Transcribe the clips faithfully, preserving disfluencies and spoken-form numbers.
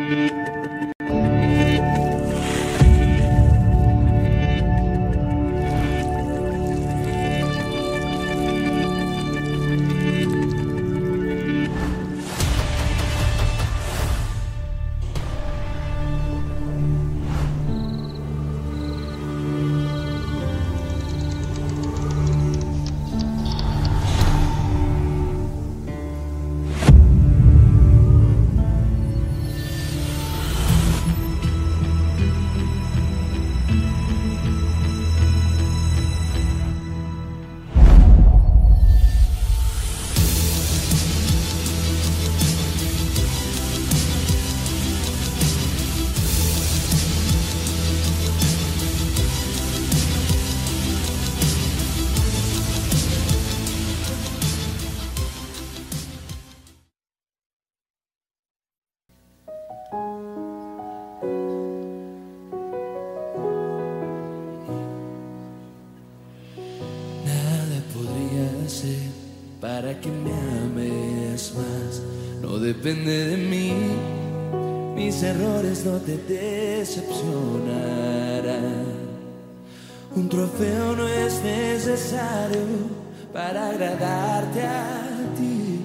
para que me ames más. No depende de mí, mis errores no te decepcionarán. Un trofeo no es necesario para agradarte a ti.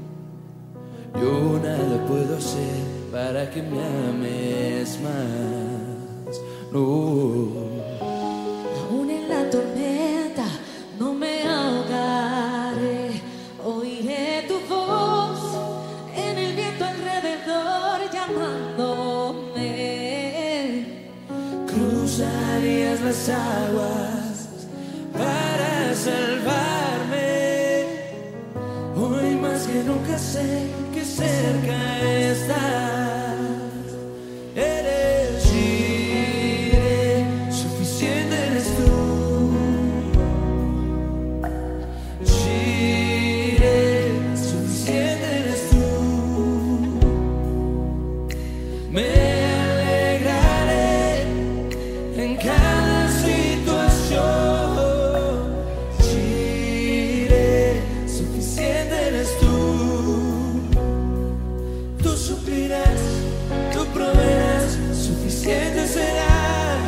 Yo nada puedo hacer para que me ames más. No. Aún en la tormenta no me ahogaré. Oiré tu voz en el viento alrededor llamándome. Cruzarías las aguas para salvarme. Hoy más que nunca sé que cerca estás. Eres Jireh, suficiente eres tú. Jireh, suficiente eres tú. Me alegraré en cada situación. Jireh, suficiente eres tú. Tú suplirás, tú proveerás, suficiente serás.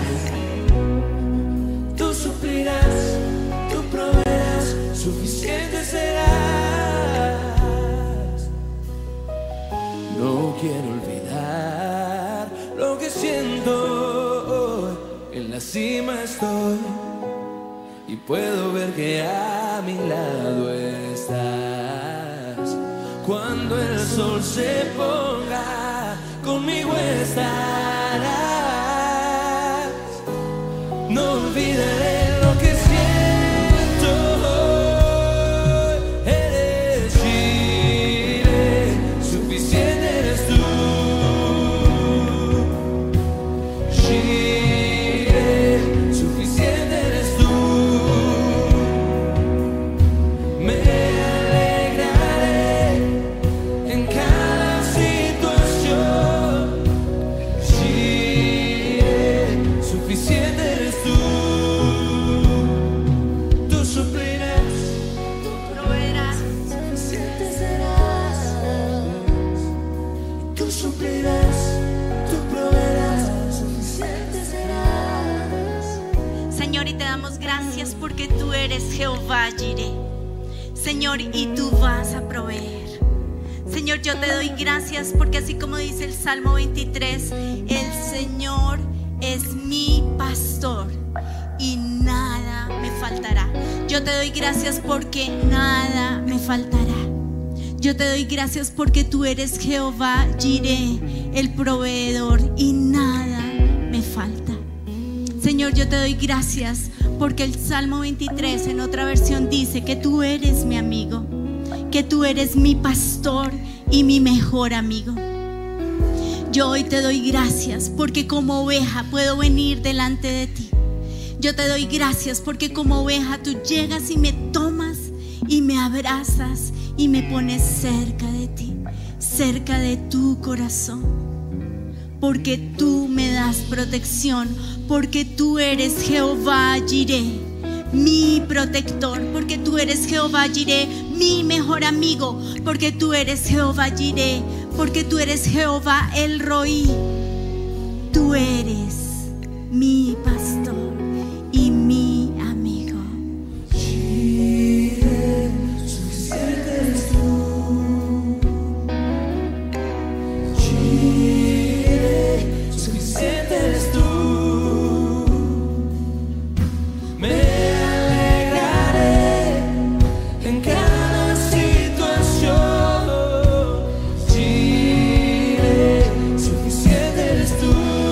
Tú suplirás, tú proveerás, suficiente serás. No quiero olvidar lo que siento. En la cima estoy y puedo ver que a mi lado estás. Cuando el sol se ponga, conmigo estarás. No olvidaré lo que siento. Eres Jireh, suficiente eres tú. Jireh, suficiente eres tú. Me alegraré en cada situación. Jireh, suficiente eres tú. Tú suplirás, Tú proveerás, suficiente serás. tú suplirás, tú proveerás. Suficiente serás. Señor, y te damos gracias porque tú eres Jehová Jireh. Señor, y tú vas a proveer. Señor, yo te doy gracias porque así como dice el Salmo veintitrés, el Señor es mi pastor y nada me faltará. Yo te doy gracias porque nada me faltará. Yo te doy gracias porque tú eres Jehová Jireh, el proveedor, y nada me falta. Señor, yo te doy gracias porque el Salmo veintitrés en otra versión dice que tú eres mi amigo, que tú eres mi pastor y mi mejor amigo. Yo hoy te doy gracias porque como oveja puedo venir delante de ti. Yo te doy gracias porque como oveja tú llegas y me tomas y me abrazas y me pones cerca de ti, cerca de tu corazón. Porque tú me das protección, porque tú eres Jehová Jireh, mi protector, porque tú eres Jehová Jireh, mi mejor amigo, porque tú eres Jehová Jireh, porque tú eres Jehová el Roí. Tú eres mi pastor y mi amigo. Jireh, suficiente eres tú. Jireh, suficiente eres tú. Me alegraré en cada situación. Jireh, suficiente eres tú.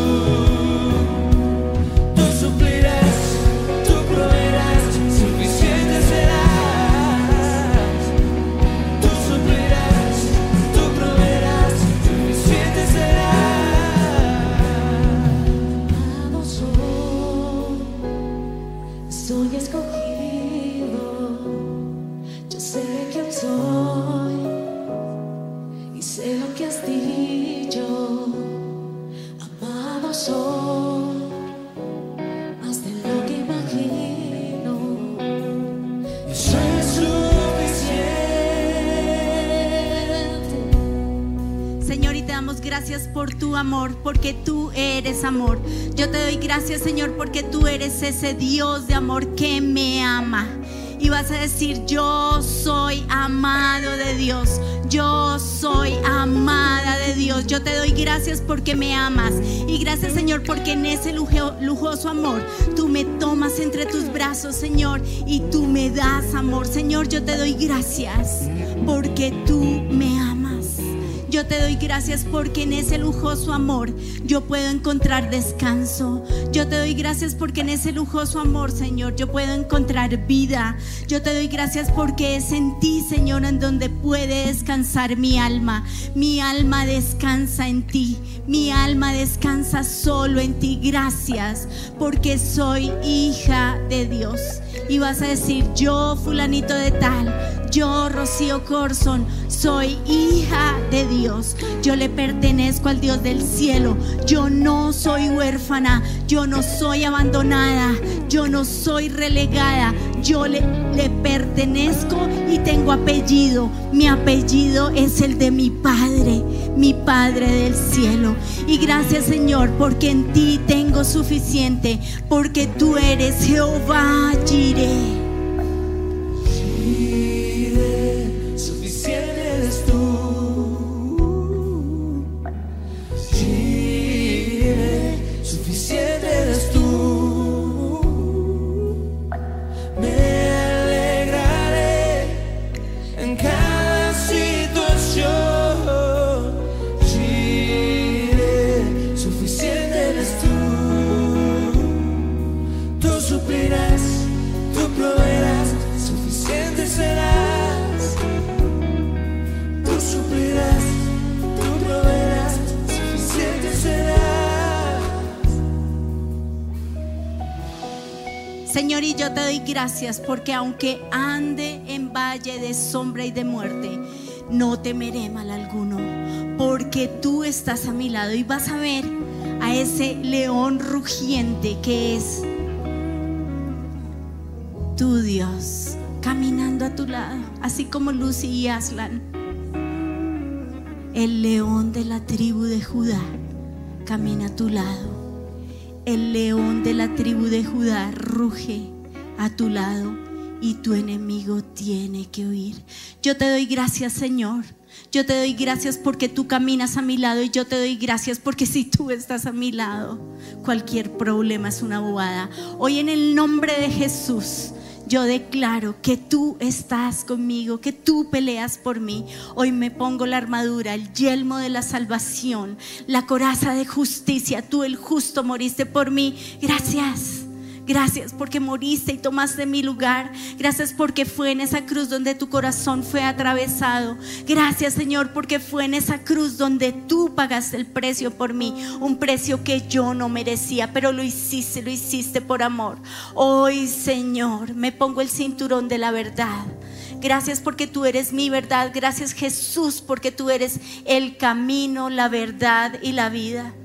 Tú suplirás, tú proveerás, suficiente serás. Tú suplirás, tú proveerás, suficiente serás. Amado soy, soy escogido. Yo sé quién soy y sé lo que has dicho. Amado soy, más de lo que imagino. Yo soy suficiente. Señor, y te damos gracias por tu amor, porque tú eres amor. Yo te doy gracias, Señor, porque tú eres ese Dios de amor que me ama. Y vas a decir: yo soy amado de Dios, yo soy amada de Dios. Yo te doy gracias porque me amas. Y gracias, Señor, porque en ese lujo- lujoso amor tú me tomas entre tus brazos, Señor, y tú me das amor. Señor, yo te doy gracias porque tú me amas. Yo te doy gracias porque en ese lujoso amor yo puedo encontrar descanso. Yo te doy gracias porque en ese lujoso amor, Señor, yo puedo encontrar vida. Yo te doy gracias porque es en ti, Señor, en donde puede descansar mi alma. Mi alma descansa en ti. Mi alma descansa solo en ti. Gracias porque soy hija de Dios. Y vas a decir: yo, fulanito de tal, yo, Rocío Corson, soy hija de Dios. Yo le pertenezco al Dios del cielo. Yo no soy huérfana. Yo no soy abandonada. Yo no soy relegada. Yo le, le pertenezco y tengo apellido. Mi apellido es el de mi Padre, mi Padre del cielo. Y gracias, Señor, porque en ti tengo suficiente, porque tú eres Jehová Jireh. Jireh, suficiente eres tú. Jireh, suficiente eres tú. Me alegraré en cada situación. Jireh, suficiente eres tú. Tú suplirás, tú proveerás, suficiente serás. Tú suplirás, tú proveerás, suficiente serás. Señor, y yo te doy gracias porque aunque ande en valle de sombra y de muerte, no temeré mal alguno, porque tú estás a mi lado. Y vas a ver a ese león rugiente que es tu Dios caminando a tu lado, así como Lucy y Aslan. El león de la tribu de Judá camina a tu lado. El león de la tribu de Judá ruge a tu lado y tu enemigo tiene que huir. Yo te doy gracias, Señor. Yo te doy gracias porque tú caminas a mi lado, y yo te doy gracias porque si tú estás a mi lado, cualquier problema es una bobada. Hoy, en el nombre de Jesús, yo declaro que tú estás conmigo, que tú peleas por mí. Hoy me pongo la armadura, el yelmo de la salvación, la coraza de justicia. Tú, el justo, moriste por mí. Gracias. Gracias porque moriste y tomaste mi lugar. Gracias porque fue en esa cruz donde tu corazón fue atravesado. Gracias, Señor, porque fue en esa cruz donde tú pagaste el precio por mí. Un precio que yo no merecía, pero lo hiciste, lo hiciste por amor. Hoy, Señor, me pongo el cinturón de la verdad. Gracias porque tú eres mi verdad. Gracias, Jesús, porque tú eres el camino, la verdad y la vida.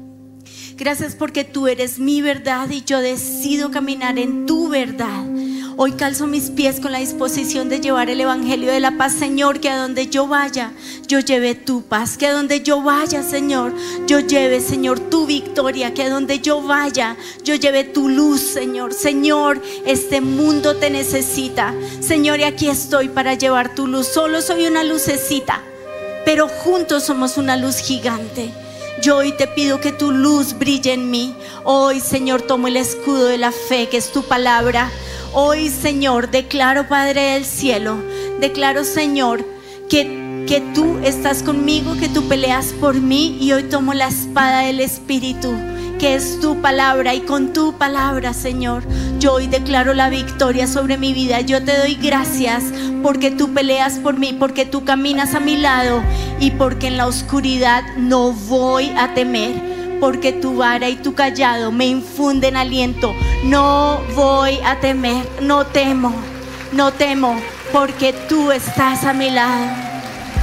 Gracias porque tú eres mi verdad y yo decido caminar en tu verdad. Hoy calzo mis pies con la disposición de llevar el evangelio de la paz, Señor, que a donde yo vaya, yo lleve tu paz, que a donde yo vaya, Señor, yo lleve, Señor, tu victoria, que a donde yo vaya, yo lleve tu luz, Señor. Señor, este mundo te necesita, Señor, y aquí estoy para llevar tu luz. Solo soy una lucecita, pero juntos somos una luz gigante. Yo hoy te pido que tu luz brille en mí. Hoy, Señor, tomo el escudo de la fe, que es tu palabra. Hoy, Señor, declaro, Padre del cielo, declaro, Señor, que, que tú estás conmigo, que tú peleas por mí. Y hoy tomo la espada del Espíritu, que es tu palabra, y con tu palabra, Señor, yo hoy declaro la victoria sobre mi vida. Yo te doy gracias porque tú peleas por mí, porque tú caminas a mi lado, y porque en la oscuridad no voy a temer, porque tu vara y tu callado me infunden aliento. No voy a temer, no temo, no temo, porque tú estás a mi lado.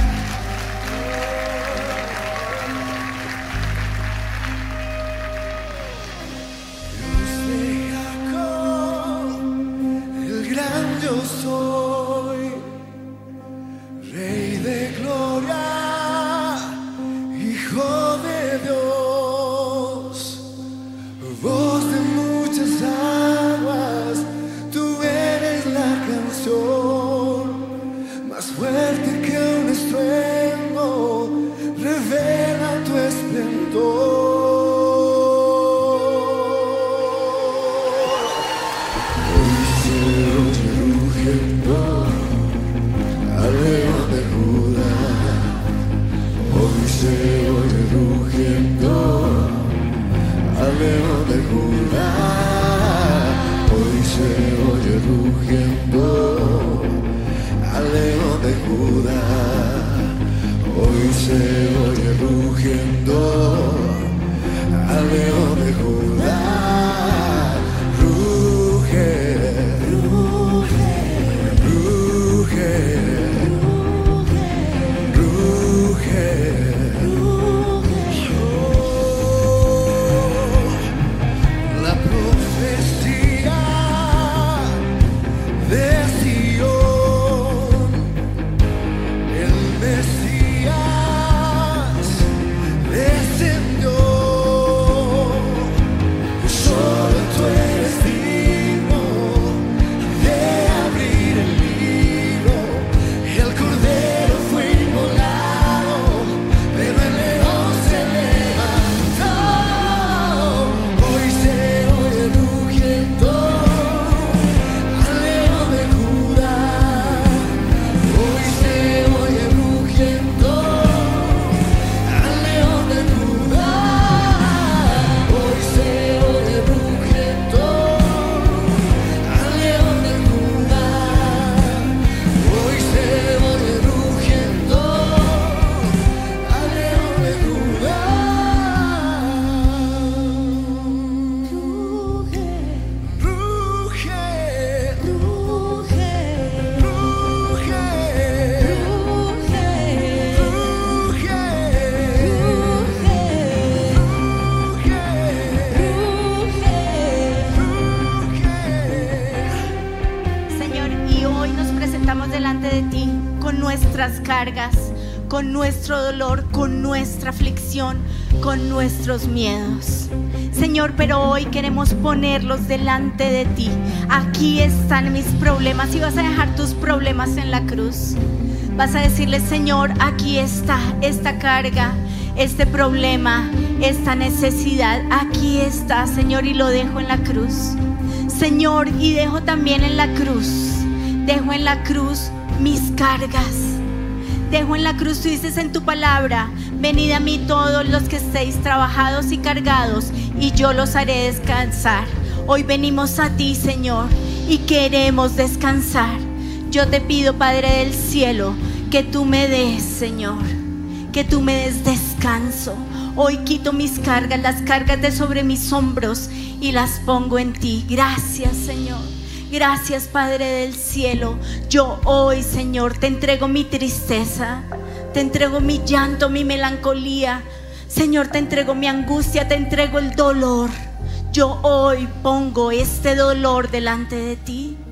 Cargas, con nuestro dolor, con nuestra aflicción, con nuestros miedos, Señor, pero hoy queremos ponerlos delante de ti. Aquí están mis problemas, y vas a dejar tus problemas en la cruz. Vas a decirle: Señor, aquí está esta carga, este problema, esta necesidad, aquí está, Señor, y lo dejo en la cruz, Señor, y dejo también en la cruz, dejo en la cruz mis cargas. Dejo en la cruz, tú dices en tu palabra: venid a mí todos los que estéis trabajados y cargados, y yo los haré descansar. Hoy venimos a ti, Señor, y queremos descansar. Yo te pido, Padre del cielo, que tú me des, Señor, que tú me des descanso. Hoy quito mis cargas, las cargas de sobre mis hombros, y las pongo en ti. Gracias, Señor. Gracias, Padre del cielo. Yo hoy, Señor, te entrego mi tristeza, te entrego mi llanto, mi melancolía. Señor, te entrego mi angustia, te entrego el dolor. Yo hoy pongo este dolor delante de ti.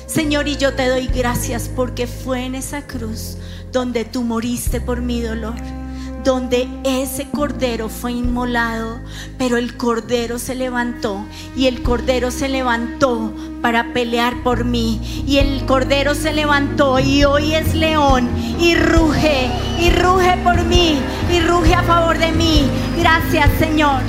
Señor, y yo te doy gracias porque fue en esa cruz donde tú moriste por mi dolor, donde ese cordero fue inmolado, pero el cordero se levantó y el cordero se levantó para pelear por mí, y el cordero se levantó y hoy es león y ruge, y ruge por mí, y ruge a favor de mí. Gracias, Señor.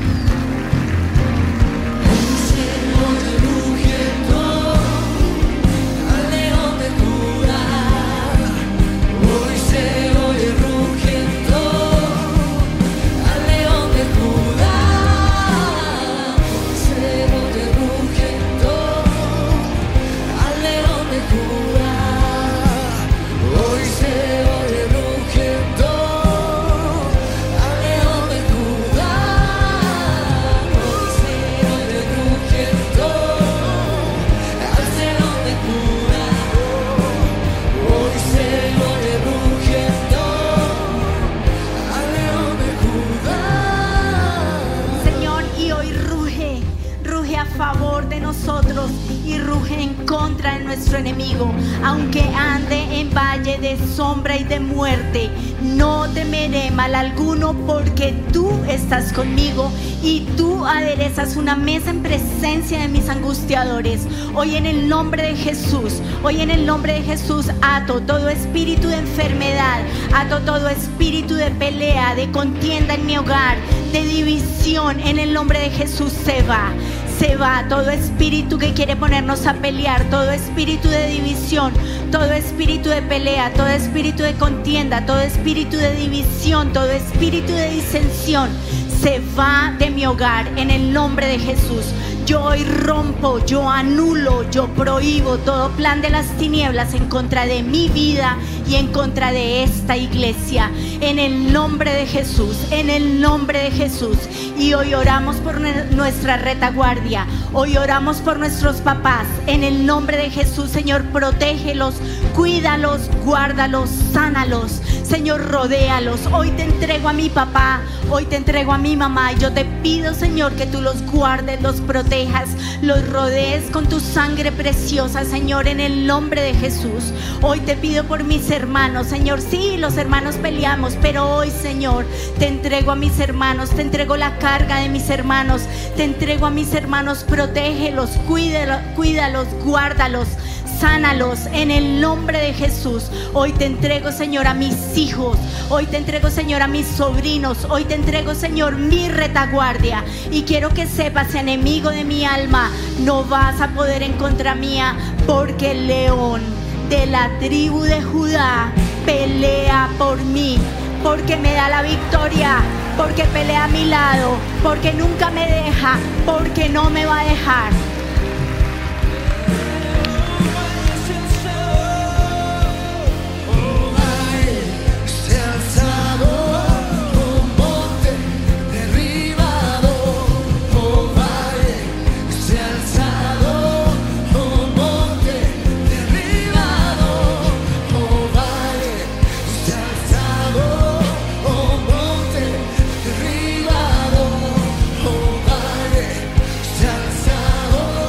Y ruge en contra de nuestro enemigo. Aunque ande en valle de sombra y de muerte, no temeré mal alguno, porque tú estás conmigo y tú aderezas una mesa en presencia de mis angustiadores. Hoy en el nombre de Jesús, hoy en el nombre de Jesús ato todo espíritu de enfermedad, ato todo espíritu de pelea, de contienda en mi hogar, de división. En el nombre de Jesús se va. Se va todo espíritu que quiere ponernos a pelear, todo espíritu de división, todo espíritu de pelea, todo espíritu de contienda, todo espíritu de división, todo espíritu de disensión. Se va de mi hogar en el nombre de Jesús. Yo hoy rompo, yo anulo, yo prohíbo todo plan de las tinieblas en contra de mi vida y en contra de esta iglesia. En el nombre de Jesús, en el nombre de Jesús. Y hoy oramos por nuestra retaguardia, hoy oramos por nuestros papás. En el nombre de Jesús, Señor, protégelos, cuídalos, guárdalos, sánalos. Señor, rodéalos. Hoy te entrego a mi papá, hoy te entrego a mi mamá, y yo te pido, Señor, que tú los guardes, los protejas, los rodees con tu sangre preciosa, Señor, en el nombre de Jesús. Hoy te pido por mis hermanos, Señor. Sí, los hermanos peleamos, pero hoy, Señor, te entrego a mis hermanos, te entrego la carga de mis hermanos, te entrego a mis hermanos. Protégelos, cuídalos, cuídalos, guárdalos, sánalos en el nombre de Jesús. Hoy te entrego, Señor, a mis hijos, hoy te entrego, Señor, a mis sobrinos, hoy te entrego, Señor, mi retaguardia. Y quiero que sepas, enemigo de mi alma, no vas a poder en contra mía, porque el león de la tribu de Judá pelea por mí, porque me da la victoria, porque pelea a mi lado, porque nunca me deja, porque no me va a dejar. Se ha alzado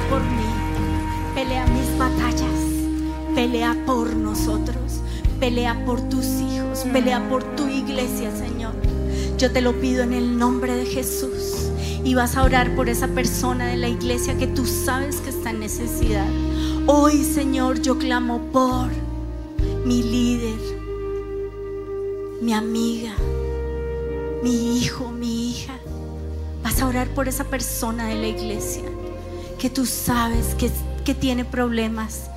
por mí, pelea mis batallas, pelea por nosotros, pelea por tus hijos, pelea por tu iglesia, Señor. Yo te lo pido en el nombre de Jesús. Y vas a orar por esa persona de la iglesia que tú sabes que está en necesidad. Hoy, Señor, yo clamo por mi líder, mi amiga, mi hijo, mi hija. Vas a orar por esa persona de la iglesia que tú sabes que, que tiene problemas,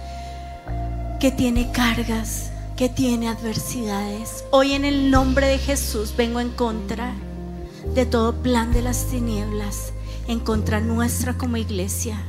que tiene cargas, que tiene adversidades. Hoy en el nombre de Jesús vengo en contra de todo plan de las tinieblas, en contra nuestra como iglesia.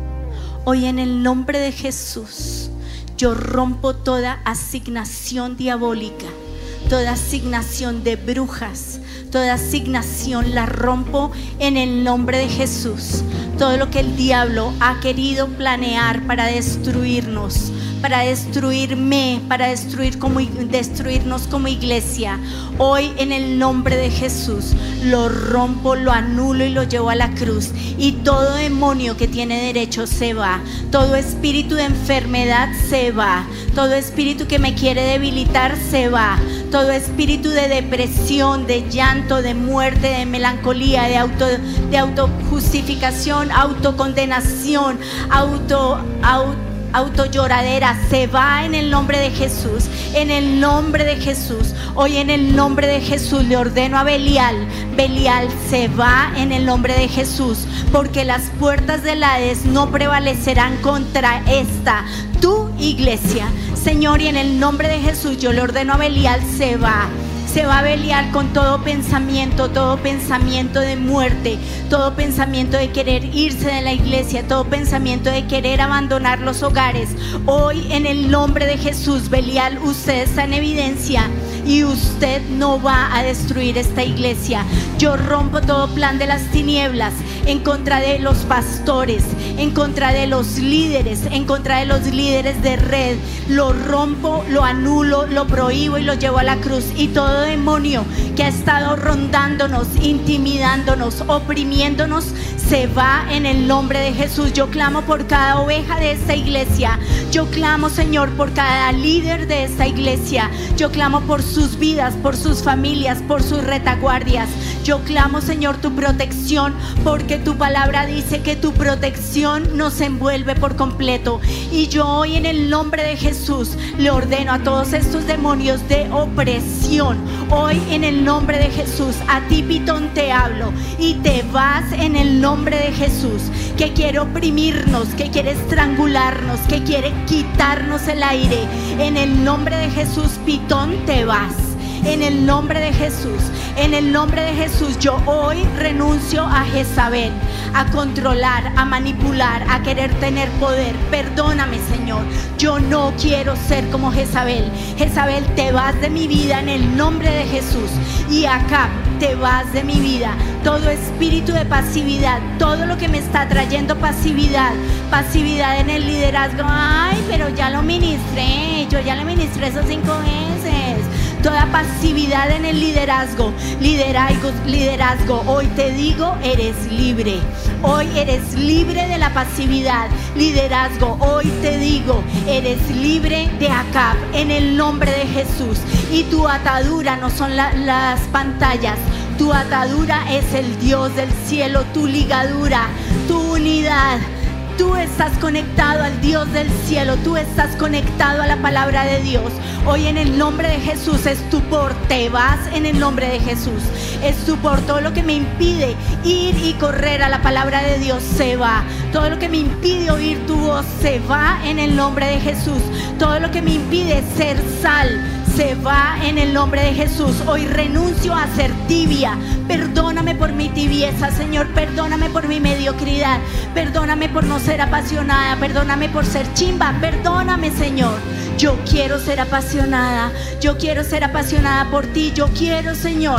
Hoy en el nombre de Jesús yo rompo toda asignación diabólica, toda asignación de brujas, toda asignación la rompo en el nombre de Jesús. Todo lo que el diablo ha querido planear para destruirnos, para destruirme, para destruir como, destruirnos como iglesia, hoy en el nombre de Jesús lo rompo, lo anulo y lo llevo a la cruz. Y todo demonio que tiene derecho se va, todo espíritu de enfermedad se va, todo espíritu que me quiere debilitar se va, todo espíritu de depresión, de llanto, de muerte, de melancolía, de auto, de autojustificación, autocondenación, auto, auto autolloradera, se va en el nombre de Jesús, en el nombre de Jesús. Hoy en el nombre de Jesús le ordeno a Belial, Belial se va en el nombre de Jesús, porque las puertas del Hades no prevalecerán contra esta, tu iglesia, Señor. Y en el nombre de Jesús yo le ordeno a Belial, se va. Se va a Belial con todo pensamiento, todo pensamiento de muerte, todo pensamiento de querer irse de la iglesia, todo pensamiento de querer abandonar los hogares. Hoy en el nombre de Jesús, Belial, usted está en evidencia y usted no va a destruir esta iglesia. Yo rompo todo plan de las tinieblas en contra de los pastores, en contra de los líderes, en contra de los líderes de red. Lo rompo, lo anulo, lo prohíbo y lo llevo a la cruz. Y todo demonio que ha estado rondándonos, intimidándonos, oprimiéndonos, se va en el nombre de Jesús. Yo clamo por cada oveja de esta iglesia. Yo clamo, Señor, por cada líder de esta iglesia. Yo clamo por sus vidas, por sus familias, por sus retaguardias. Yo clamo, Señor, tu protección, porque tu palabra dice que tu protección nos envuelve por completo. Y yo hoy en el nombre de Jesús le ordeno a todos estos demonios de opresión, hoy en el nombre de Jesús, a ti, Pitón, te hablo y te vas en el nombre de Jesús, que quiere oprimirnos, que quiere estrangularnos, que quiere quitarnos el aire. En el nombre de Jesús, Pitón, te vas. En el nombre de Jesús, en el nombre de Jesús, yo hoy renuncio a Jezabel, a controlar, a manipular, a querer tener poder. Perdóname, Señor, yo no quiero ser como Jezabel. Jezabel, te vas de mi vida en el nombre de Jesús. Y Acab, te vas de mi vida. Todo espíritu de pasividad, todo lo que me está trayendo pasividad, pasividad en el liderazgo. Ay, pero ya lo ministré, yo ya lo ministré esos cinco meses. Toda pasividad en el liderazgo, liderazgo, liderazgo, hoy te digo, eres libre. Hoy eres libre de la pasividad. Liderazgo, hoy te digo, eres libre de Acab en el nombre de Jesús. Y tu atadura no son la, las pantallas. Tu atadura es el Dios del cielo, tu ligadura, tu unidad. Tú estás conectado al Dios del cielo, tú estás conectado a la palabra de Dios. Hoy en el nombre de Jesús es tu por, te vas en el nombre de Jesús. Es tu por, todo lo que me impide ir y correr a la palabra de Dios se va. Todo lo que me impide oír tu voz se va en el nombre de Jesús. Todo lo que me impide ser sal se va en el nombre de Jesús. Hoy renuncio a ser tibia. Perdóname por mi tibieza, Señor. Perdóname por mi mediocridad. Perdóname por no ser apasionada. Perdóname por ser chimba. Perdóname, Señor. Yo quiero ser apasionada. Yo quiero ser apasionada por ti. Yo quiero, Señor,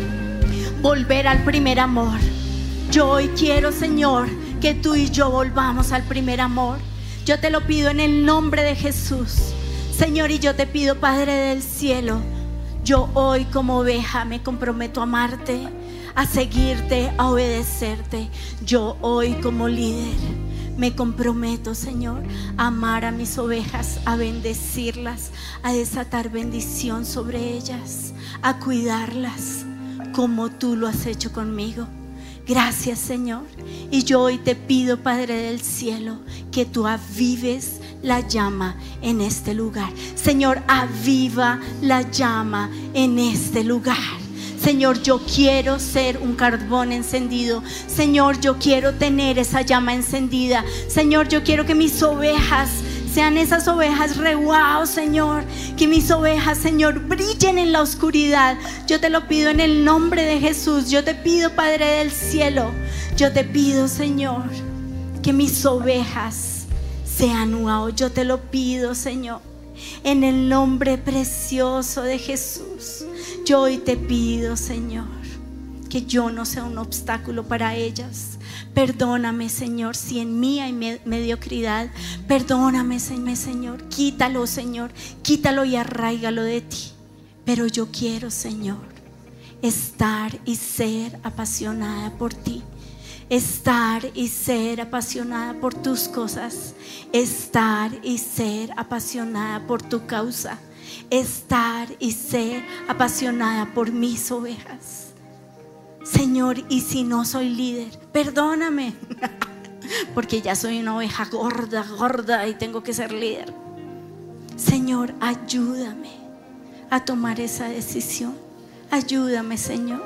volver al primer amor. Yo hoy quiero, Señor, que tú y yo volvamos al primer amor. Yo te lo pido en el nombre de Jesús, Señor, y yo te pido, Padre del cielo, yo hoy como oveja me comprometo a amarte, a seguirte, a obedecerte. Yo hoy como líder Me comprometo, Señor, a amar a mis ovejas, a bendecirlas, a desatar bendición sobre ellas, a cuidarlas como tú lo has hecho conmigo. Gracias, Señor. Y yo hoy te pido, Padre del cielo, que tú avives la llama en este lugar. Señor, aviva la llama en este lugar. Señor, yo quiero ser un carbón encendido. Señor, yo quiero tener esa llama encendida. Señor, yo quiero que mis ovejas sean esas ovejas re guau, Señor. Que mis ovejas, Señor, brillen en la oscuridad. Yo te lo pido en el nombre de Jesús. Yo te pido, Padre del cielo, yo te pido, Señor, que mis ovejas sean guau. Yo te lo pido, Señor, en el nombre precioso de Jesús. Yo hoy te pido, Señor, que yo no sea un obstáculo para ellas. Perdóname, Señor, si en mí hay mediocridad. Perdóname, Señor. Quítalo, Señor. Quítalo y arráigalo de ti. Pero yo quiero, Señor, estar y ser apasionada por ti. Estar y ser apasionada por tus cosas. Estar y ser apasionada por tu causa. Estar y ser apasionada por mis ovejas. Señor, y si no soy líder, perdóname, porque ya soy una oveja gorda, gorda y tengo que ser líder. Señor, ayúdame a tomar esa decisión. Ayúdame, Señor.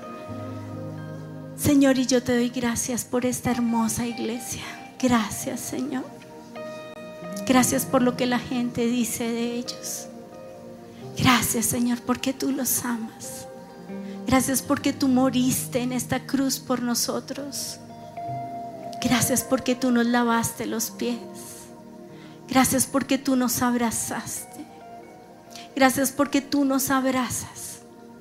Señor, y yo te doy gracias por esta hermosa iglesia. Gracias, Señor. Gracias por lo que la gente dice de ellos. Gracias, Señor, porque tú los amas. Gracias porque tú moriste en esta cruz por nosotros. Gracias porque tú nos lavaste los pies. Gracias porque tú nos abrazaste. Gracias porque tú nos abrazas.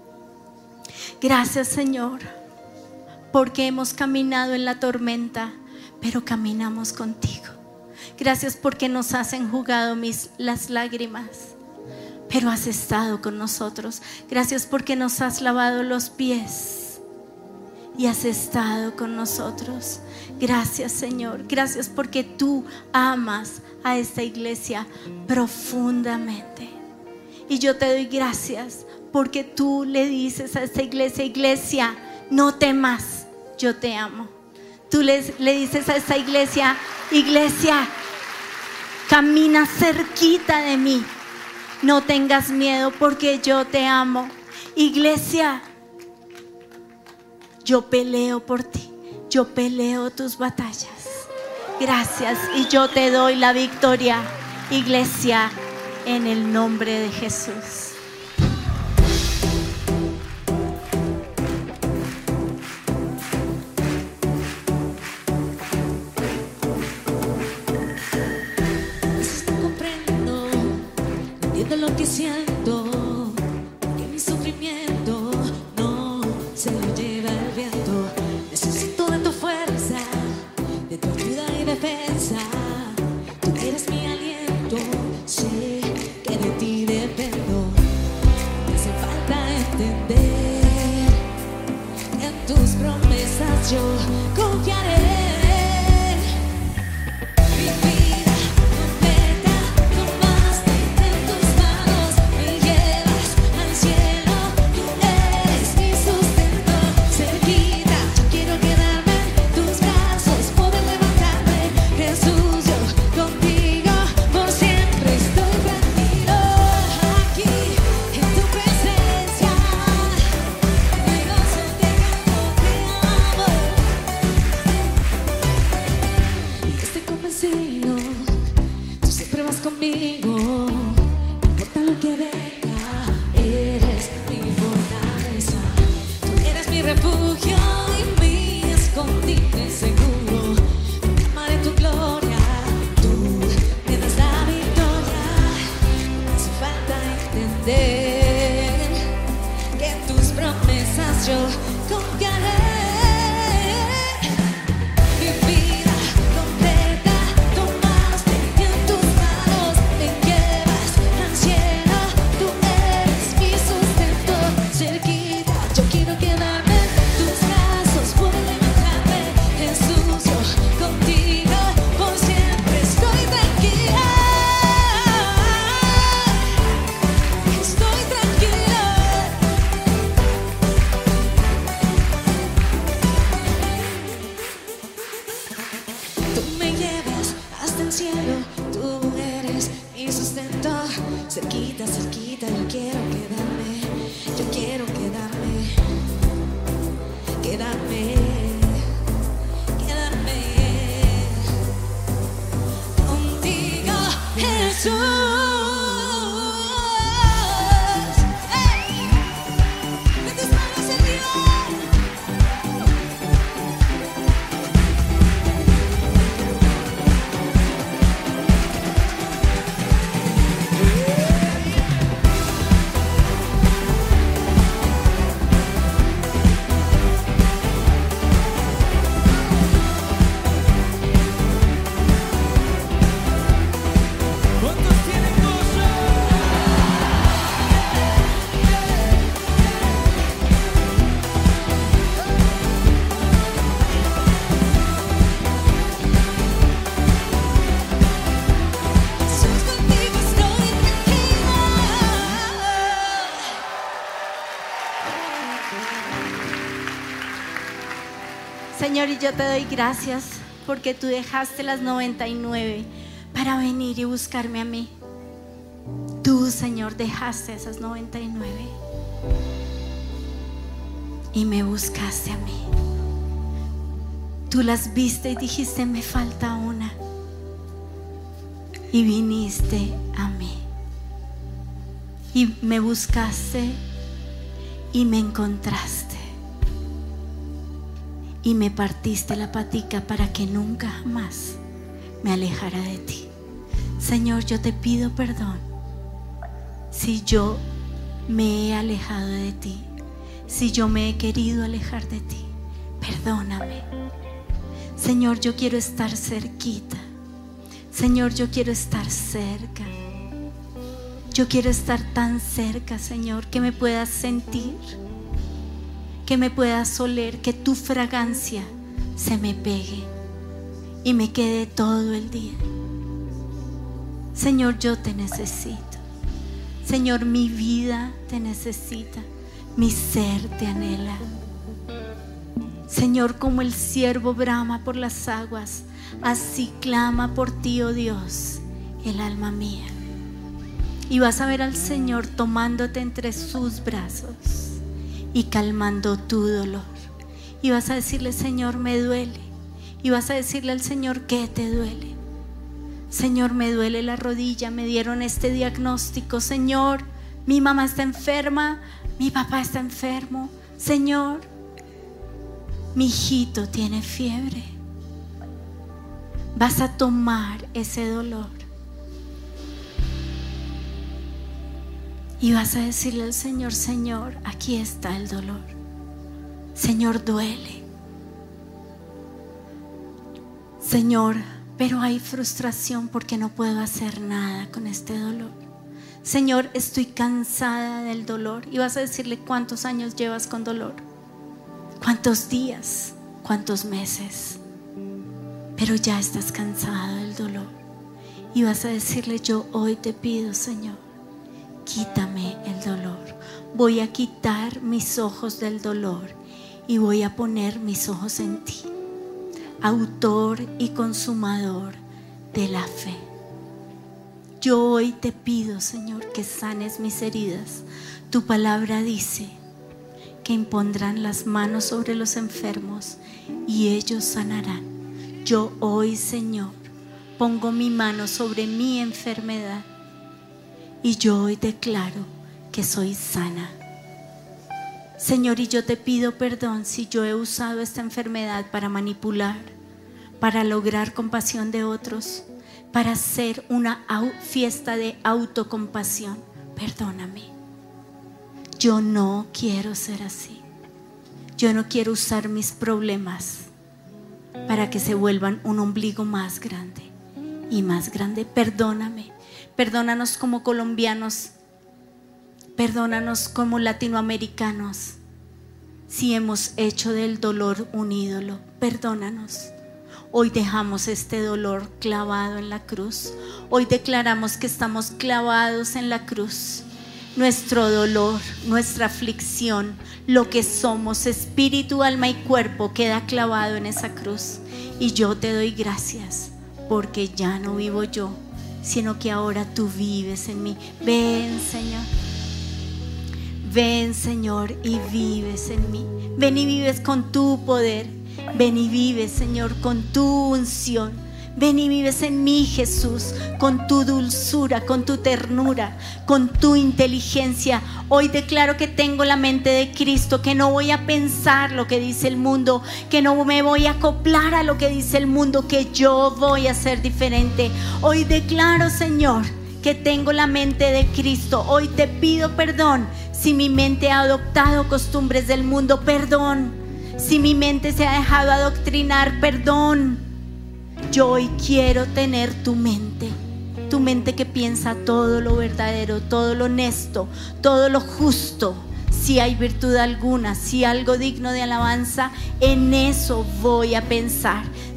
Gracias, Señor, porque hemos caminado en la tormenta, pero caminamos contigo. Gracias porque nos has enjugado mis, las lágrimas, pero has estado con nosotros. Gracias porque nos has lavado los pies y has estado con nosotros. Gracias, Señor. Gracias porque tú amas a esta iglesia profundamente. Y yo te doy gracias porque tú le dices a esta iglesia: iglesia, no temas, yo te amo. Tú le, le dices a esta iglesia: iglesia, camina cerquita de mí. No tengas miedo porque yo te amo. Iglesia, yo peleo por ti. Yo peleo tus batallas. Gracias, y yo te doy la victoria, iglesia, en el nombre de Jesús. Lo que siento, que mi sufrimiento no se lo lleva el viento. Necesito de tu fuerza, de tu ayuda y defensa. Tú eres mi aliento, sé que de ti dependo. Señor, y yo te doy gracias porque tú dejaste las noventa y nueve para venir y buscarme a mí. Tú, Señor, dejaste esas noventa y nueve y me buscaste a mí. Tú las viste y dijiste: me falta una, y viniste a mí y me buscaste y me encontraste y me partiste la patica para que nunca más me alejara de ti. Señor, yo te pido perdón si yo me he alejado de ti, si yo me he querido alejar de ti. Perdóname. Señor, yo quiero estar cerquita. Señor, yo quiero estar cerca. Yo quiero estar tan cerca, Señor, que me puedas sentir, que me puedas oler, que tu fragancia se me pegue y me quede todo el día. Señor, yo te necesito. Señor, mi vida te necesita, mi ser te anhela. Señor, como el ciervo brama por las aguas, así clama por ti, oh Dios, el alma mía. Y vas a ver al Señor tomándote entre sus brazos y calmando tu dolor. Y vas a decirle: Señor, me duele. Y vas a decirle al Señor: ¿qué te duele? Señor, me duele la rodilla, me dieron este diagnóstico. Señor, mi mamá está enferma, mi papá está enfermo. Señor, mi hijito tiene fiebre. Vas a tomar ese dolor y vas a decirle al Señor: Señor, aquí está el dolor. Señor, duele. Señor, pero hay frustración porque no puedo hacer nada con este dolor. Señor, estoy cansada del dolor. Y vas a decirle: ¿cuántos años llevas con dolor? ¿Cuántos días? ¿Cuántos meses? Pero ya estás cansado del dolor. Y vas a decirle: yo hoy te pido, Señor, quítame el dolor. Voy a quitar mis ojos del dolor y voy a poner mis ojos en ti, autor y consumador de la fe. Yo hoy te pido, Señor, que sanes mis heridas. Tu palabra dice que impondrán las manos sobre los enfermos y ellos sanarán. Yo hoy, Señor, pongo mi mano sobre mi enfermedad y yo hoy declaro que soy sana. Señor, y yo te pido perdón si yo he usado esta enfermedad para manipular, para lograr compasión de otros, para hacer una fiesta de autocompasión. Perdóname. Yo no quiero ser así. Yo no quiero usar mis problemas para que se vuelvan un ombligo más grande y más grande. Perdóname. Perdónanos como colombianos. Perdónanos como latinoamericanos si hemos hecho del dolor un ídolo. Perdónanos. Hoy dejamos este dolor clavado en la cruz. Hoy declaramos que estamos clavados en la cruz. Nuestro dolor, nuestra aflicción, lo que somos, espíritu, alma y cuerpo, queda clavado en esa cruz. Y yo te doy gracias porque ya no vivo yo, sino que ahora tú vives en mí. Ven, Señor. Ven, Señor, y vives en mí. Ven y vives con tu poder. Ven y vives, Señor, con tu unción. Ven y vives en mí, Jesús, con tu dulzura, con tu ternura, con tu inteligencia. Hoy declaro que tengo la mente de Cristo, que no voy a pensar lo que dice el mundo, que no me voy a acoplar a lo que dice el mundo, que yo voy a ser diferente. Hoy declaro, Señor, que tengo la mente de Cristo. Hoy te pido perdón si mi mente ha adoptado costumbres del mundo. Perdón. Si mi mente se ha dejado adoctrinar, perdón. Yo hoy quiero tener tu mente, tu mente que piensa todo lo verdadero, todo lo honesto, todo lo justo. Si hay virtud alguna, si algo digno de alabanza, en eso voy a pensar.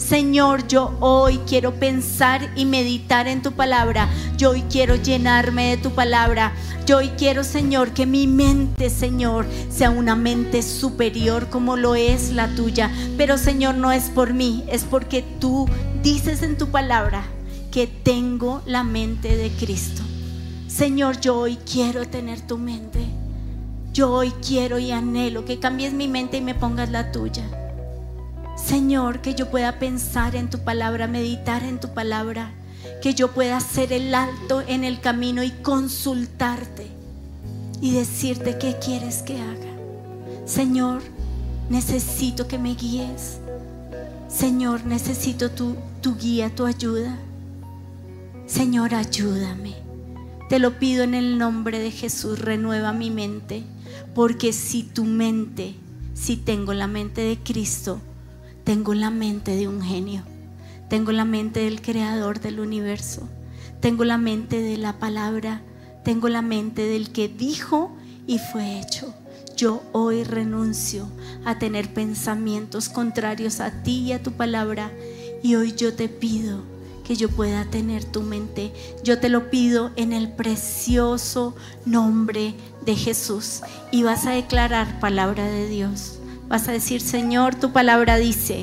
Señor, yo hoy quiero pensar y meditar en tu palabra. Yo hoy quiero llenarme de tu palabra. Yo hoy quiero, Señor, que mi mente, Señor, sea una mente superior como lo es la tuya. Pero, Señor, no es por mí, es porque tú dices en tu palabra que tengo la mente de Cristo. Señor, yo hoy quiero tener tu mente. Yo hoy quiero y anhelo que cambies mi mente y me pongas la tuya. Señor, que yo pueda pensar en tu palabra, meditar en tu palabra, que yo pueda hacer el alto en el camino y consultarte y decirte qué quieres que haga. Señor, necesito que me guíes. Señor, necesito tu, tu guía, tu ayuda. Señor, ayúdame. Te lo pido en el nombre de Jesús, renueva mi mente, porque si tu mente, si tengo la mente de Cristo, tengo la mente de un genio, tengo la mente del creador del universo, tengo la mente de la palabra, tengo la mente del que dijo y fue hecho. Yo hoy renuncio a tener pensamientos contrarios a ti y a tu palabra, y hoy yo te pido que yo pueda tener tu mente. Yo te lo pido en el precioso nombre de Jesús. Y vas a declarar palabra de Dios. Vas a decir: Señor, tu palabra dice.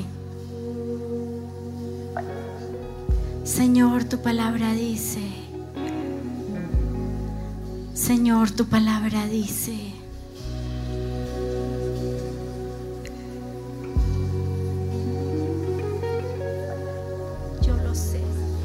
Señor, tu palabra dice. Señor, tu palabra dice. Yo lo sé.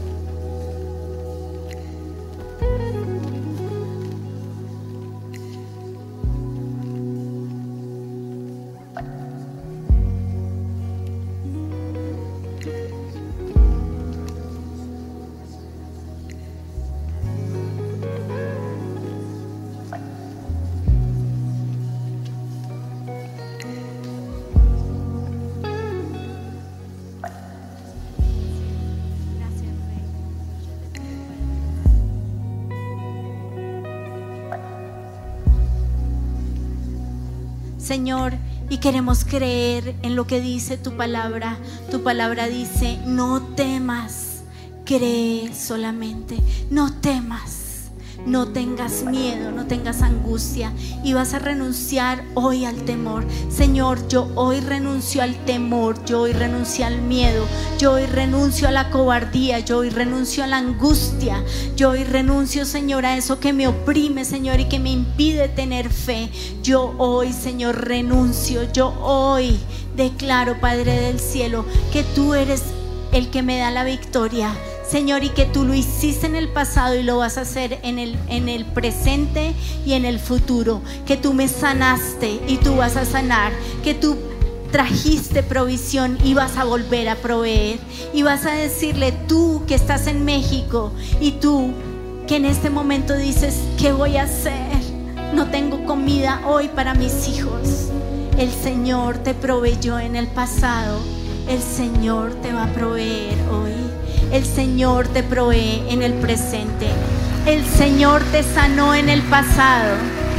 Señor, y queremos creer en lo que dice tu palabra. Tu palabra dice: no temas, cree solamente, no temas. No tengas miedo, no tengas angustia, y vas a renunciar hoy al temor. Señor, yo hoy renuncio al temor, yo hoy renuncio al miedo, yo hoy renuncio a la cobardía, yo hoy renuncio a la angustia, yo hoy renuncio, Señor, a eso que me oprime, Señor, y que me impide tener fe. Yo hoy, Señor, renuncio, yo hoy declaro, Padre del cielo, que tú eres el que me da la victoria, Señor, y que tú lo hiciste en el pasado y lo vas a hacer en el, en el presente y en el futuro. Que tú me sanaste y tú vas a sanar. Que tú trajiste provisión y vas a volver a proveer. Y vas a decirle, tú que estás en México y tú que en este momento dices: ¿qué voy a hacer? No tengo comida hoy para mis hijos. El Señor te proveyó en el pasado. El Señor te va a proveer hoy. El Señor te provee en el presente. El Señor te sanó en el pasado.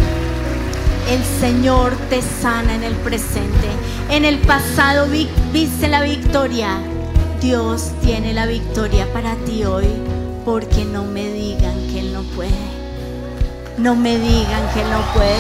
El Señor te sana en el presente. En el pasado vi, viste la victoria. Dios tiene la victoria para ti hoy. Porque no me digan que Él no puede. No me digan que Él no puede.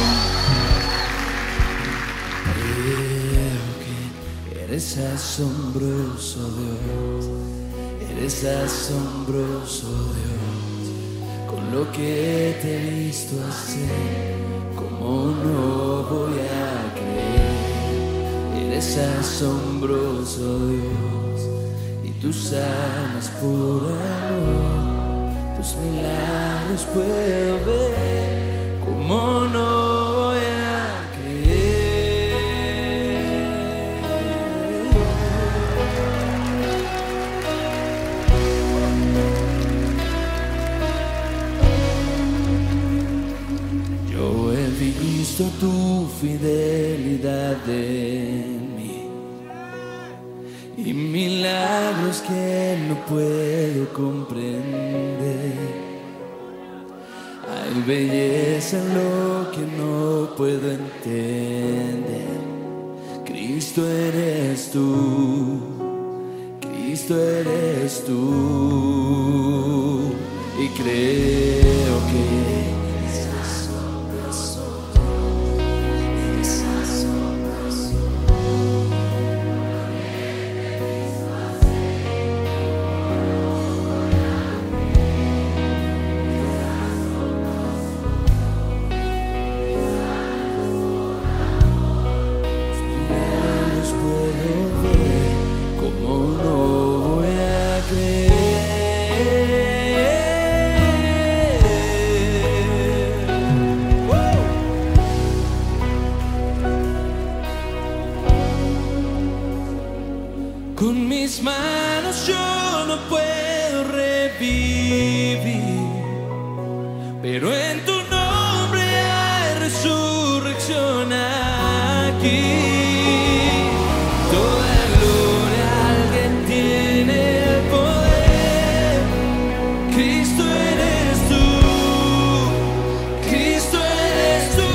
Creo que eres asombroso, Dios. Eres asombroso, Dios, con lo que te he visto hacer. ¿Cómo no voy a creer? Eres asombroso, Dios, y tú sanas por amor. Tus milagros puedo ver. ¿Cómo no voy a creer? Visto tu fidelidad en mí y milagros que no puedo comprender. Hay belleza en lo que no puedo entender. Cristo eres tú, Cristo Cristo eres tú. Y creo que con mis manos yo no puedo revivir, pero en tu nombre hay resurrección aquí. Toda gloria alguien tiene el poder. Cristo eres tú, Cristo eres tú.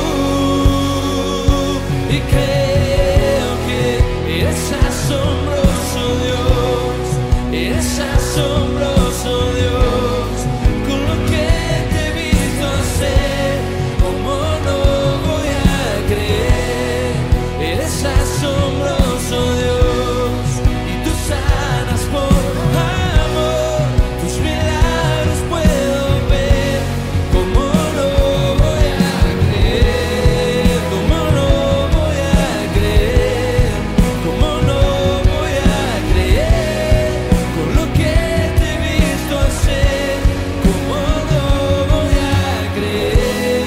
Y creo que eres asombroso Dios, eres asombroso Dios, con lo que te he visto hacer, como no voy a creer. Eres asombroso Dios, y tú sanas por amor, tus milagros puedo ver, como no voy a creer, como no voy a creer, como no voy a creer, con lo que te he visto hacer, como no voy a creer.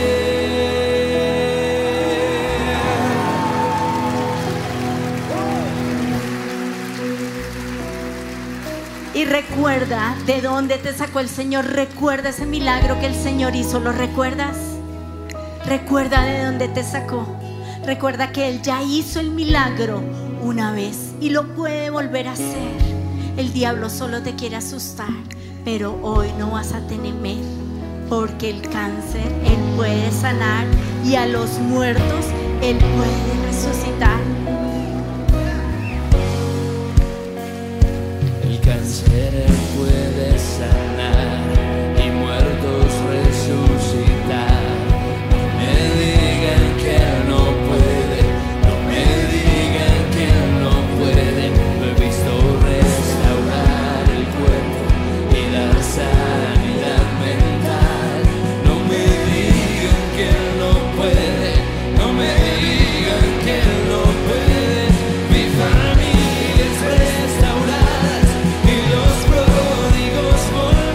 Y recuerda de dónde te sacó el Señor. Recuerda ese milagro que el Señor hizo. ¿Lo recuerdas? Recuerda de dónde te sacó. Recuerda que Él ya hizo el milagro una vez y lo puede volver a hacer. El diablo solo te quiere asustar, pero hoy no vas a temer, porque el cáncer Él puede sanar y a los muertos Él puede resucitar. El cáncer Él puede sanar y muertos resucitar. No me digan que Él no puede, no me digan que Él no puede. Lo he visto restaurar el cuerpo y dar sanidad mental. No me digan que Él no puede, no me digan que Él no puede. Mi familia es restaurada y los pródigos volverán.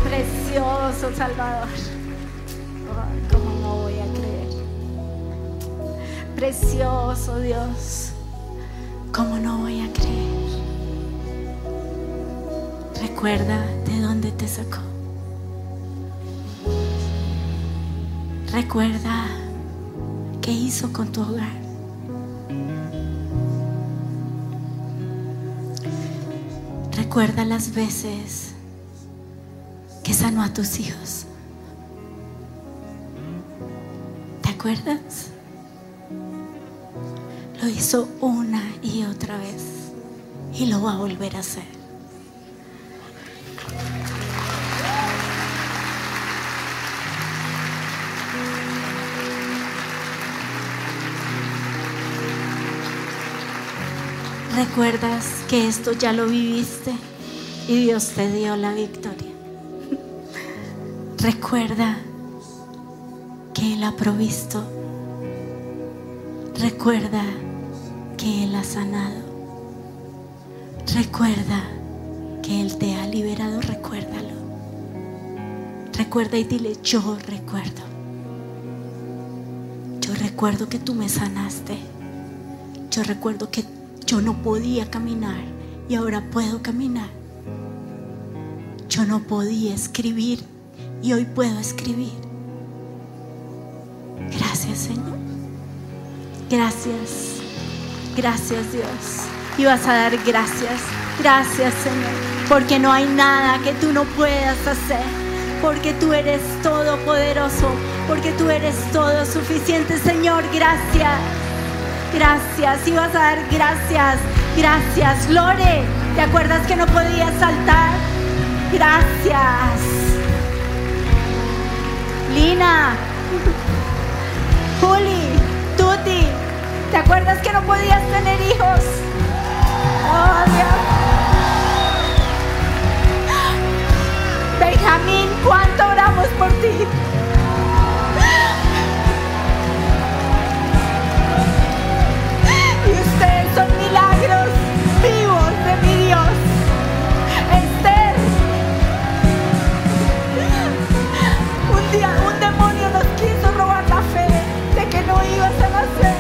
Precioso Salvador. Oh, ¿cómo no voy a creer? Precioso Dios. ¿Cómo no voy a creer? Recuerda de dónde te sacó. Recuerda qué hizo con tu hogar. Recuerda las veces que sanó a tus hijos. ¿Te acuerdas? Lo hizo una y otra vez y lo va a volver a hacer. ¿Recuerdas que esto ya lo viviste y Dios te dio la victoria? Recuerda que Él ha provisto. Recuerda que Él ha sanado. Recuerda que Él te ha liberado. Recuérdalo. Recuerda y dile: yo recuerdo. Yo recuerdo que tú me sanaste. Yo recuerdo que yo no podía caminar y ahora puedo caminar. Yo no podía escribir y hoy puedo escribir. Gracias, Señor. Gracias. Gracias, Dios. Y vas a dar gracias. Gracias, Señor. Porque no hay nada que tú no puedas hacer. Porque tú eres todopoderoso. Porque tú eres todo suficiente, Señor. Gracias. Gracias. Y vas a dar gracias. Gracias. Lore, ¿te acuerdas que no podías saltar? Gracias. Lina, Juli, Tuti, ¿te acuerdas que no podías tener hijos? Oh, Dios. Benjamín, ¿cuánto oramos por ti? Y ustedes son milagros vivos de mi Dios. Esther, un día un demonio nos quiso robar la fe de que no ibas a nacer.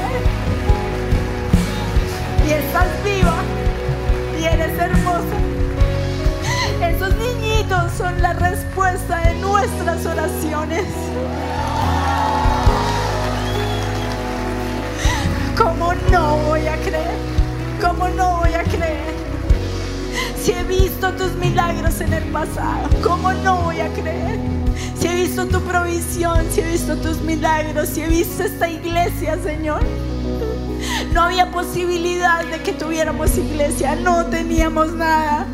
Y estás viva y eres hermosa. Esos niñitos son la respuesta de nuestras oraciones. ¿Cómo no voy a creer? ¿Cómo no voy a creer? Si he visto tus milagros en el pasado, ¿cómo no voy a creer? Si he visto tu provisión, si he visto tus milagros, si he visto esta iglesia, Señor. No había posibilidad de que tuviéramos iglesia, no teníamos nada.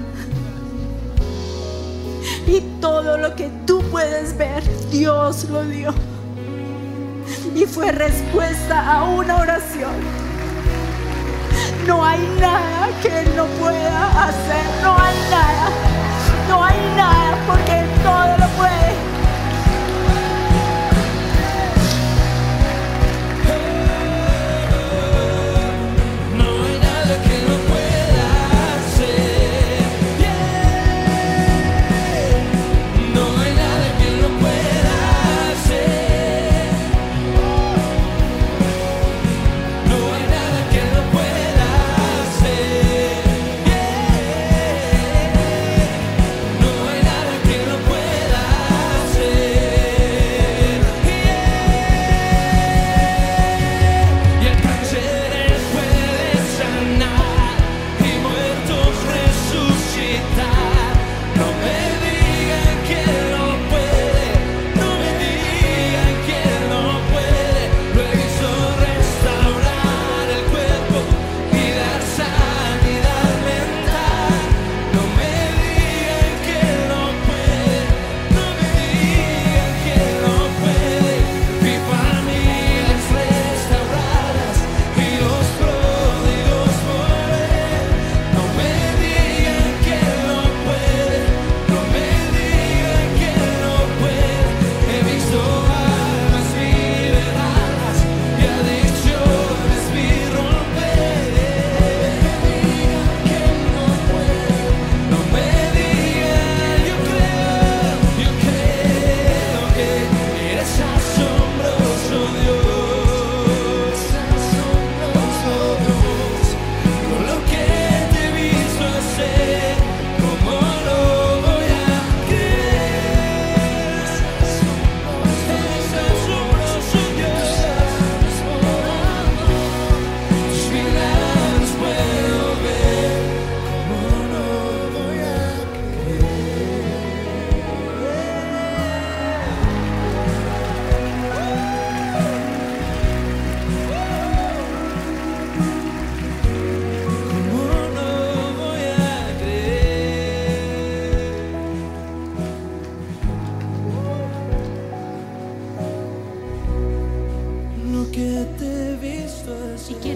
Y todo lo que tú puedes ver, Dios lo dio. Y fue respuesta a una oración. No hay nada que Él no pueda hacer. No hay nada. No hay nada, porque Él todo lo puede. No hay nada que no pueda hacer. No hay nada que no pueda hacer. No hay nada que no pueda hacer.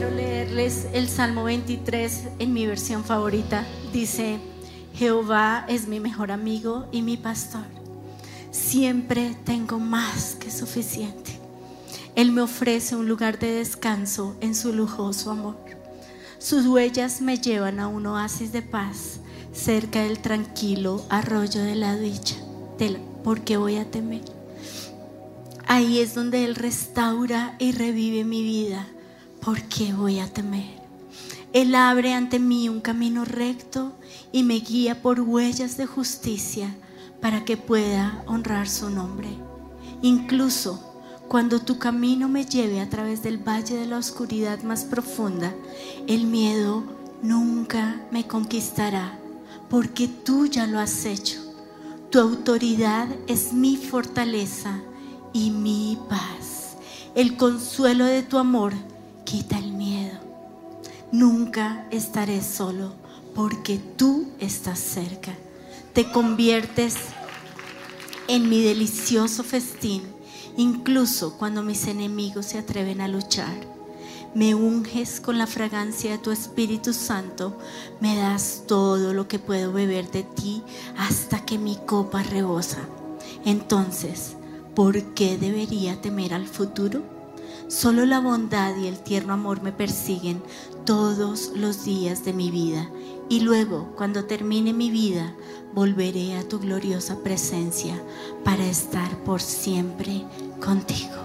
quiero leerles el Salmo veintitrés en mi versión favorita. Dice: Jehová es mi mejor amigo y mi pastor. Siempre tengo más que suficiente. Él me ofrece un lugar de descanso en su lujoso amor. Sus huellas me llevan a un oasis de paz, cerca del tranquilo arroyo de la dicha. ¿Por qué voy a temer? Ahí es donde Él restaura y revive mi vida. ¿Por qué voy a temer? Él abre ante mí un camino recto y me guía por huellas de justicia para que pueda honrar su nombre. Incluso cuando tu camino me lleve a través del valle de la oscuridad más profunda, el miedo nunca me conquistará, porque tú ya lo has hecho. Tu autoridad es mi fortaleza y mi paz. El consuelo de tu amor quita el miedo. Nunca estaré solo, porque tú estás cerca. Te conviertes en mi delicioso festín, incluso cuando mis enemigos se atreven a luchar. Me unges con la fragancia de tu Espíritu Santo. Me das todo lo que puedo beber de ti hasta que mi copa rebosa. Entonces, ¿por qué debería temer al futuro? Solo la bondad y el tierno amor me persiguen todos los días de mi vida. Y luego, cuando termine mi vida, volveré a tu gloriosa presencia para estar por siempre contigo.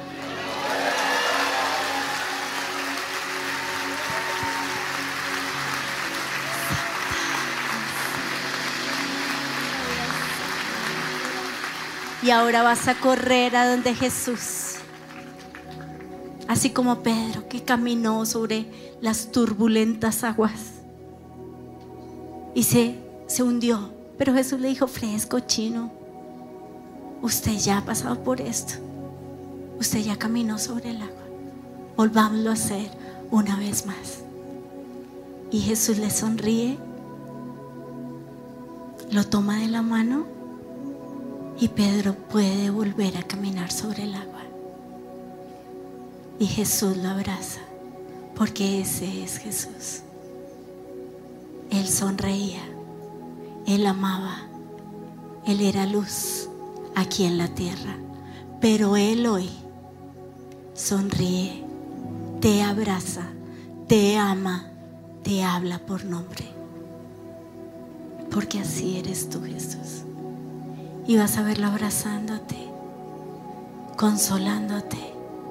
Y ahora vas a correr a donde Jesús, así como Pedro, que caminó sobre las turbulentas aguas y se, se hundió. Pero Jesús le dijo: fresco, chino, usted ya ha pasado por esto, usted ya caminó sobre el agua, volvámoslo a hacer una vez más. Y Jesús le sonríe, lo toma de la mano y Pedro puede volver a caminar sobre el agua. Y Jesús lo abraza, porque ese es Jesús. Él sonreía, Él amaba, Él era luz aquí en la tierra. Pero Él hoy sonríe, te abraza, te ama, te habla por nombre. Porque así eres tú, Jesús. Y vas a verlo abrazándote, consolándote,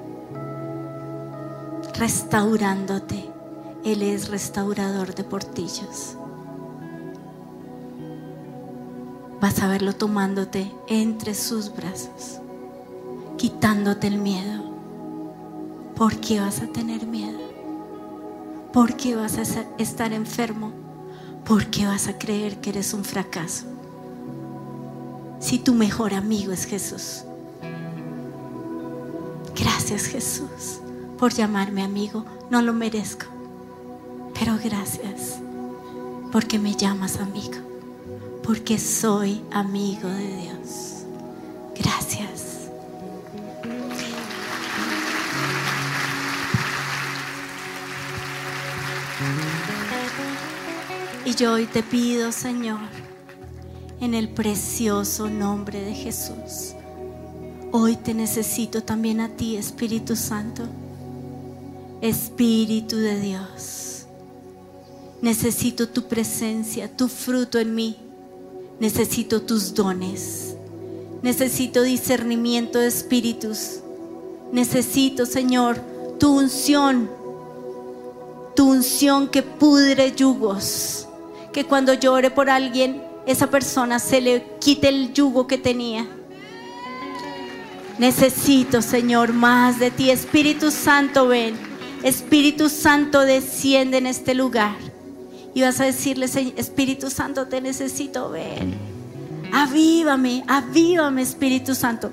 restaurándote. Él es restaurador de portillos. Vas a verlo tomándote entre sus brazos, quitándote el miedo. ¿Por qué vas a tener miedo? ¿Por qué vas a estar enfermo? ¿Por qué vas a creer que eres un fracaso? Si tu mejor amigo es Jesús. Gracias, Jesús, por llamarme amigo. No lo merezco, pero gracias porque me llamas amigo, porque soy amigo de Dios. Gracias. Y yo hoy te pido, Señor, en el precioso nombre de Jesús, hoy te necesito también a ti, Espíritu Santo. Espíritu de Dios, necesito tu presencia, tu fruto en mí. Necesito tus dones. Necesito discernimiento de espíritus. Necesito, Señor, tu unción, tu unción que pudre yugos, que cuando yo ore por alguien, esa persona se le quite el yugo que tenía. Necesito, Señor, más de ti. Espíritu Santo, ven. Espíritu Santo, desciende en este lugar. Y vas a decirle: Espíritu Santo, te necesito, ven. Avívame, avívame, Espíritu Santo.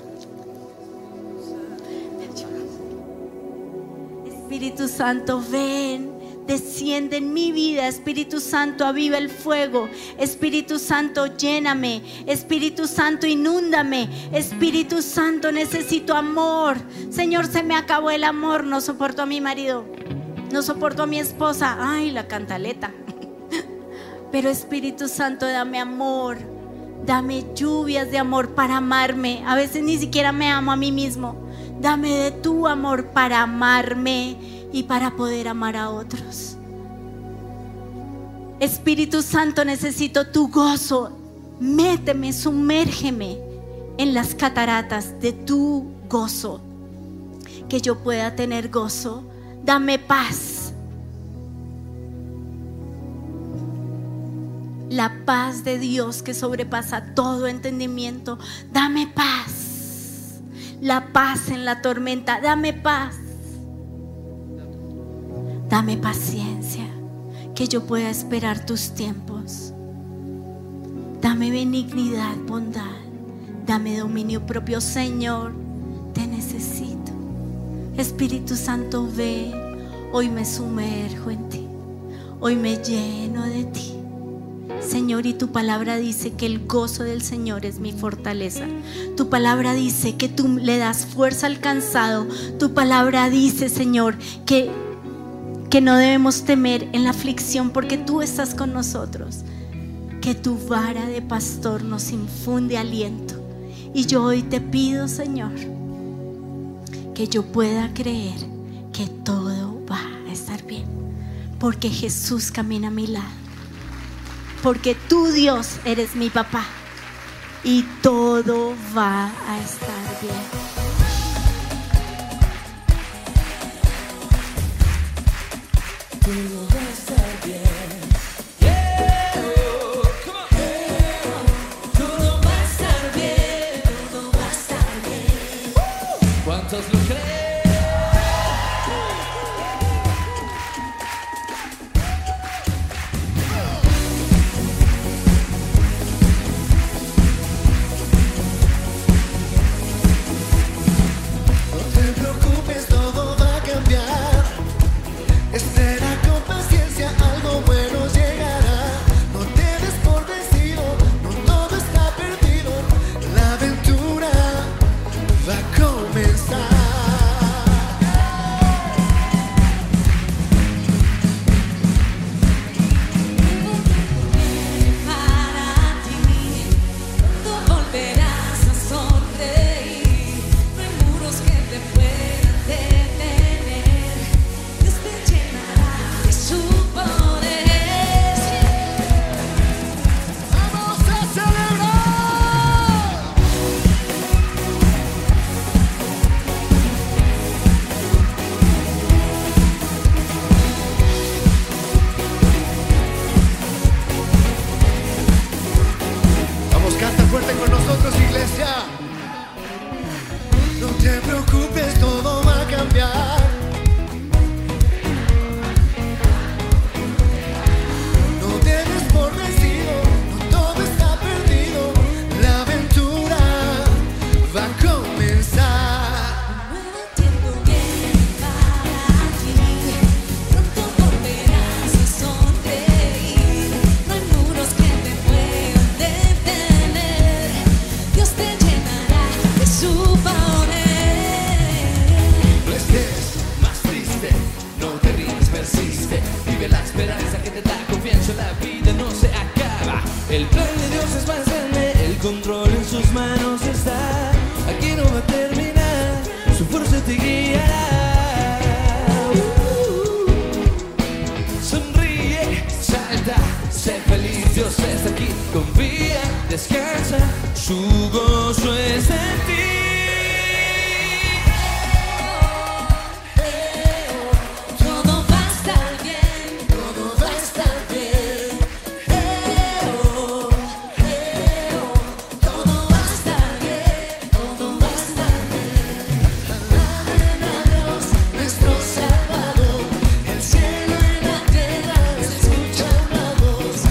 Espíritu Santo, ven. Desciende en mi vida. Espíritu Santo, aviva el fuego. Espíritu Santo, lléname. Espíritu Santo, inúndame. Espíritu Santo, necesito amor. Señor, se me acabó el amor. No soporto a mi marido. No soporto a mi esposa. Ay, la cantaleta. Pero Espíritu Santo, dame amor. Dame lluvias de amor para amarme. A veces ni siquiera me amo a mí mismo. Dame de tu amor para amarme y para poder amar a otros. Espíritu Santo, necesito tu gozo. Méteme, sumérgeme en las cataratas de tu gozo. Que yo pueda tener gozo. Dame paz. La paz de Dios que sobrepasa todo entendimiento. Dame paz. La paz en la tormenta. Dame paz. Dame paciencia. Que yo pueda esperar tus tiempos. Dame benignidad, bondad. Dame dominio propio, Señor. Te necesito. Espíritu Santo, ve. Hoy me sumerjo en ti. Hoy me lleno de ti. Señor, y tu palabra dice que el gozo del Señor es mi fortaleza. Tu palabra dice que tú le das fuerza al cansado. Tu palabra dice, Señor, que, que no debemos temer en la aflicción porque tú estás con nosotros. Que tu vara de pastor nos infunde aliento. Y yo hoy te pido, Señor, que yo pueda creer que todo va a estar bien. Porque Jesús camina a mi lado. Porque tú, Dios, eres mi papá y todo va a estar bien. Todo va a estar bien. Yeah. Come on. Yeah. Todo va a estar bien. Todo va a estar bien. ¿Cuántos lo creen?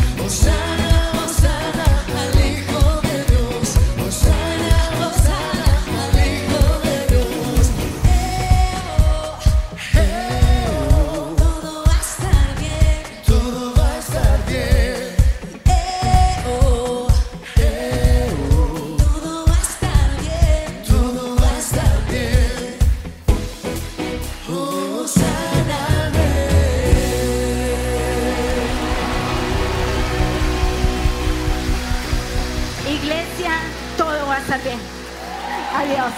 Hosanna, Hosanna, al Hijo de Dios. Hosanna, Hosanna. Iglesia, todo va a estar bien. Adiós.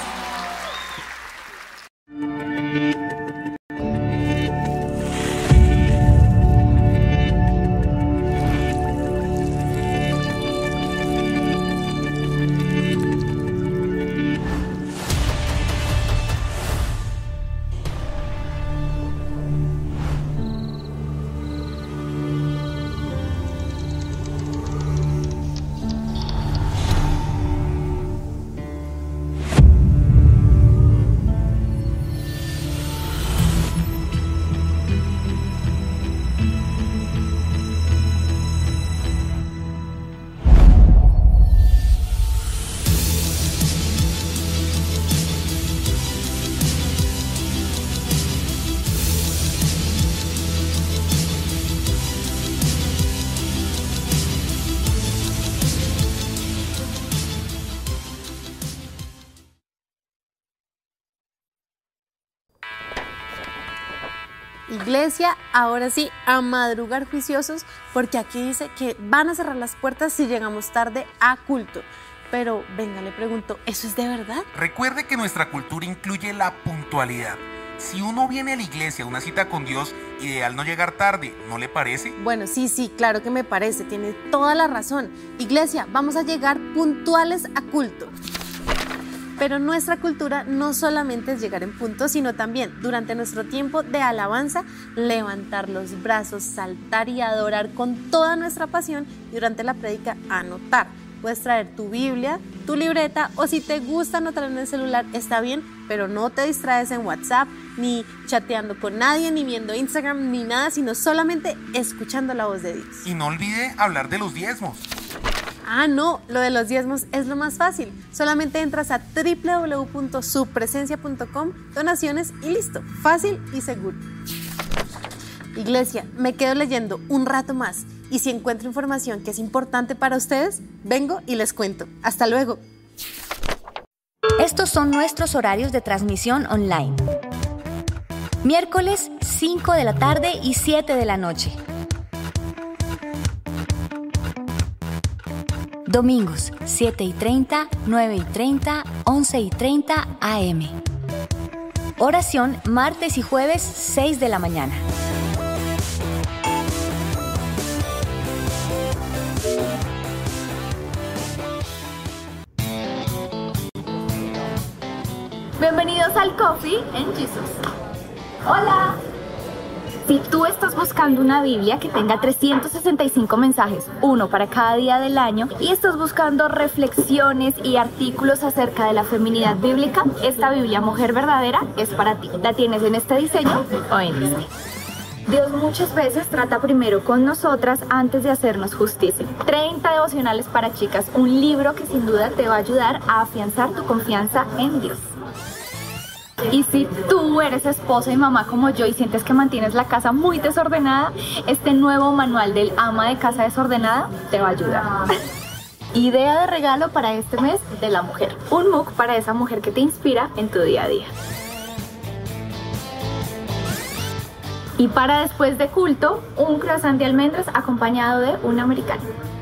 Iglesia, ahora sí, a madrugar juiciosos, porque aquí dice que van a cerrar las puertas si llegamos tarde a culto. Pero venga, le pregunto, ¿eso es de verdad? Recuerde que nuestra cultura incluye la puntualidad. Si uno viene a la iglesia a una cita con Dios, ideal no llegar tarde, ¿no le parece? Bueno, sí, sí, claro que me parece, tiene toda la razón. Iglesia, vamos a llegar puntuales a culto. Pero nuestra cultura no solamente es llegar en punto, sino también durante nuestro tiempo de alabanza, levantar los brazos, saltar y adorar con toda nuestra pasión, y durante la prédica anotar. Puedes traer tu Biblia, tu libreta, o si te gusta anotar en el celular, está bien, pero no te distraes en WhatsApp, ni chateando con nadie, ni viendo Instagram, ni nada, sino solamente escuchando la voz de Dios. Y no olvide hablar de los diezmos. Ah, no, lo de los diezmos es lo más fácil. Solamente entras a doble u doble u doble u punto su presencia punto com, donaciones y listo. Fácil y seguro. Iglesia, me quedo leyendo un rato más y si encuentro información que es importante para ustedes, vengo y les cuento. Hasta luego. Estos son nuestros horarios de transmisión online. Miércoles, cinco de la tarde y siete de la noche. Domingos, siete y treinta, nueve y treinta, once y treinta a eme. Oración, martes y jueves, seis de la mañana. Bienvenidos al Coffee en Jesus. Hola. Si tú estás buscando una Biblia que tenga trescientos sesenta y cinco mensajes, uno para cada día del año, y estás buscando reflexiones y artículos acerca de la feminidad bíblica, esta Biblia Mujer Verdadera es para ti. La tienes en este diseño o en este. Dios muchas veces trata primero con nosotras antes de hacernos justicia. treinta devocionales para chicas, un libro que sin duda te va a ayudar a afianzar tu confianza en Dios. Y si tú eres esposa y mamá como yo y sientes que mantienes la casa muy desordenada, este nuevo manual del ama de casa desordenada te va a ayudar. Idea de regalo para este mes de la mujer. Un mug para esa mujer que te inspira en tu día a día. Y para después de culto, un croissant de almendras acompañado de un americano.